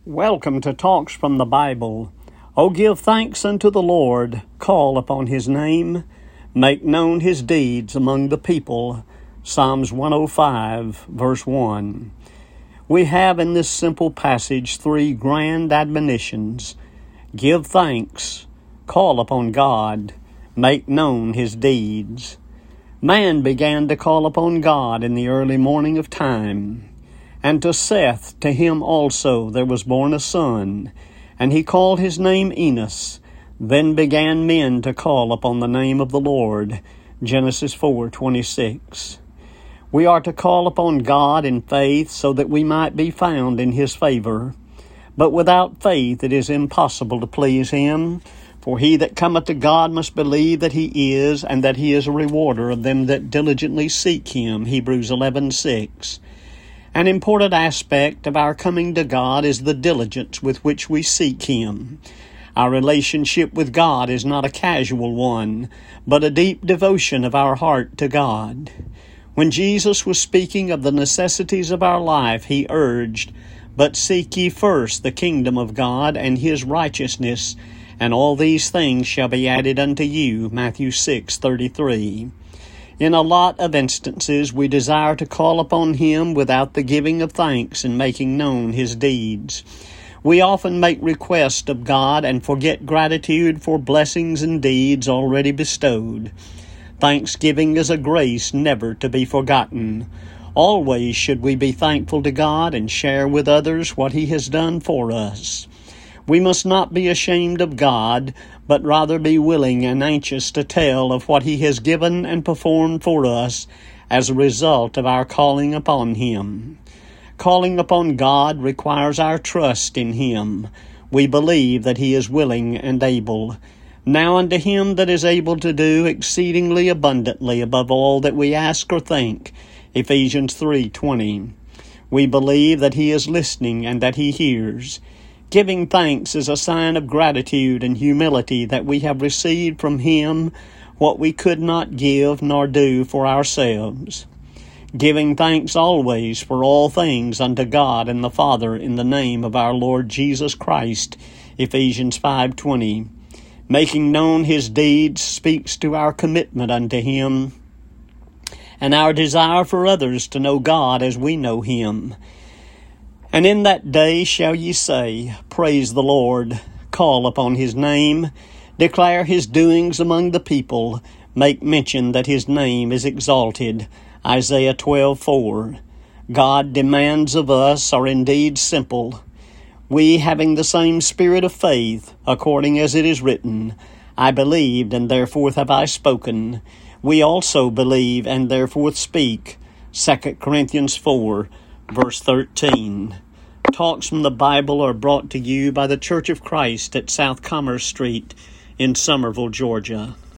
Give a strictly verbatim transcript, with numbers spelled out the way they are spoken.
Welcome to Talks from the Bible. O give thanks unto the Lord, call upon his name, make known his deeds among the people. Psalms one oh five, verse one. We have in this simple passage three grand admonitions. Give thanks, call upon God, make known his deeds. Man began to call upon God in the early morning of time. And to Seth, to him also there was born a son, and he called his name Enos. Then began men to call upon the name of the Lord. Genesis four twenty-six. We are to call upon God in faith so that we might be found in his favor. But without faith it is impossible to please him. For he that cometh to God must believe that he is, and that he is a rewarder of them that diligently seek him. Hebrews eleven six. An important aspect of our coming to God is the diligence with which we seek him. Our relationship with God is not a casual one, but a deep devotion of our heart to God. When Jesus was speaking of the necessities of our life, he urged, "But seek ye first the kingdom of God and his righteousness, and all these things shall be added unto you." Matthew six thirty-three. In a lot of instances, we desire to call upon him without the giving of thanks and making known his deeds. We often make request of God and forget gratitude for blessings and deeds already bestowed. Thanksgiving is a grace never to be forgotten. Always should we be thankful to God and share with others what he has done for us. We must not be ashamed of God, but rather be willing and anxious to tell of what he has given and performed for us as a result of our calling upon him. Calling upon God requires our trust in him. We believe that he is willing and able. Now unto him that is able to do exceedingly abundantly above all that we ask or think. Ephesians three twenty. We believe that he is listening and that he hears. Giving thanks is a sign of gratitude and humility that we have received from him what we could not give nor do for ourselves. Giving thanks always for all things unto God and the Father in the name of our Lord Jesus Christ. Ephesians five twenty. Making known his deeds speaks to our commitment unto him and our desire for others to know God as we know him. And in that day shall ye say, Praise the Lord, call upon his name, declare his doings among the people, make mention that his name is exalted. Isaiah twelve four. God demands of us are indeed simple. We, having the same spirit of faith, according as it is written, I believed, and therefore have I spoken. We also believe, and therefore speak. Second Corinthians four, verse thirteen. Talks from the Bible are brought to you by the Church of Christ at South Commerce Street in Summerville, Georgia.